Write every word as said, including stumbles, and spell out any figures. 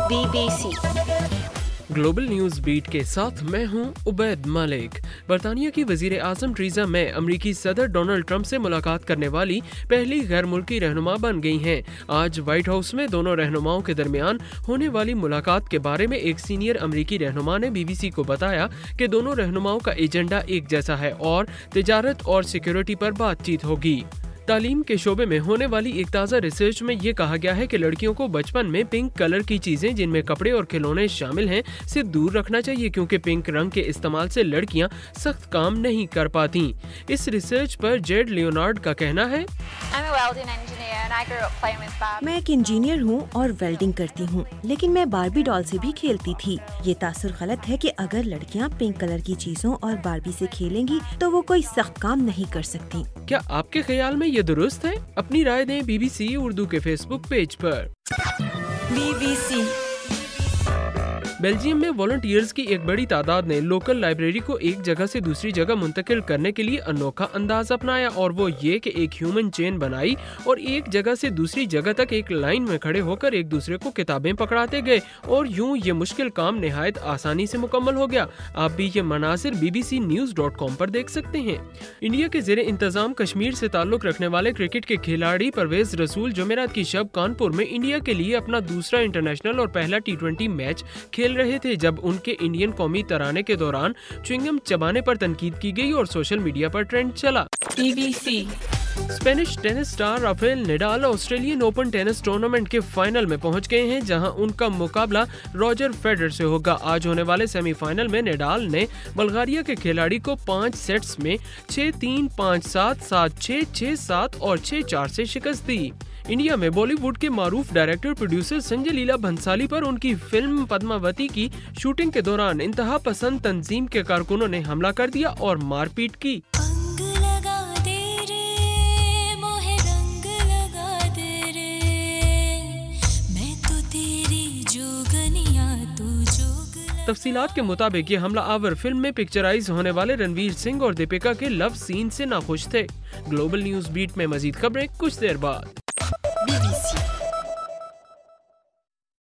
B B C global news beat के साथ मैं हूं उबैद मलिक। बरतानिया की वजीर आजम टीरेसा मे अमरीकी सदर डोनाल्ड ट्रंप से मुलाकात करने वाली पहली गैर मुल्की रहनुमा बन गई हैं। आज व्हाइट हाउस में दोनों रहनुमाओं के दरमियान होने वाली मुलाकात के बारे में एक सीनियर अमरीकी रहनुमा ने बीबीसी को बताया कि दोनों रहनुमाओं का एजेंडा एक जैसा है और तिजारत और सिक्योरिटी पर बातचीत होगी। तालीम के शोबे में होने वाली एक ताज़ा रिसर्च में ये कहा गया है कि लड़कियों को बचपन में पिंक कलर की चीजें जिनमें कपड़े और खिलौने शामिल हैं से दूर रखना चाहिए, क्योंकि पिंक रंग के इस्तेमाल से लड़कियां सख्त काम नहीं कर पाती। इस रिसर्च पर जेड लियोनार्ड का कहना है, मैं एक इंजीनियर हूँ और वेल्डिंग करती हूँ, लेकिन मैं बारबी डॉल से भी खेलती थी। ये तासुर गलत है कि अगर लड़कियाँ पिंक कलर की चीजों और बारबी से खेलेंगी तो वो कोई सख्त काम नहीं कर सकती। क्या आपके ख्याल में ये दुरुस्त है? अपनी राय दें बीबीसी उर्दू के फेसबुक पेज पर। बीबीसी बेल्जियम में वॉलंटियर्स की एक बड़ी तादाद ने लोकल लाइब्रेरी को एक जगह से दूसरी जगह मुंतकिल करने के लिए अनोखा अंदाज अपनाया, और वो ये कि एक ह्यूमन चेन बनाई और एक जगह से दूसरी जगह तक एक लाइन में खड़े होकर एक दूसरे को किताबें पकड़ाते गए, और यूं ये मुश्किल काम निहायत आसानी से मुकम्मल हो गया। आप भी ये मनासिर B B C news dot com पर देख सकते हैं। इंडिया के ज़ेरे इंतजाम कश्मीर से ताल्लुक रखने वाले क्रिकेट के खिलाड़ी परवेज रसूल जुमेरात की शब कानपुर में इंडिया के लिए अपना दूसरा इंटरनेशनल और पहला टी ट्वेंटी मैच खेल रहे थे, जब उनके इंडियन कौमी तराने के दौरान च्युइंगम चबाने पर तनकीद की गई और सोशल मीडिया पर ट्रेंड चला। BBC Spanish tennis star Rafael Nadal Australian Open tennis tournament के फाइनल में पहुंच गए हैं, जहां उनका मुकाबला रॉजर फेडरर से होगा। आज होने वाले सेमीफाइनल में नडाल ने बल्गारिया के खिलाड़ी को पाँच सेट्स में छह तीन, पाँच सात, सात छह, छह सात और छह चार से शिकस्त दी। इंडिया में बॉलीवुड के मारूफ डायरेक्टर प्रोड्यूसर संजय लीला भंसाली पर उनकी फिल्म पद्मावती की शूटिंग के दौरान इंतहा पसंद तंजीम के कारकुनों ने हमला कर दिया और मारपीट की। तफसीलात के मुताबिक ये हमला आवर फिल्म में पिक्चराइज होने वाले रणवीर सिंह और दीपिका के लव सीन से नाखुश थे। ग्लोबल न्यूज बीट में मजीद खबरें कुछ देर बाद। बीबीसी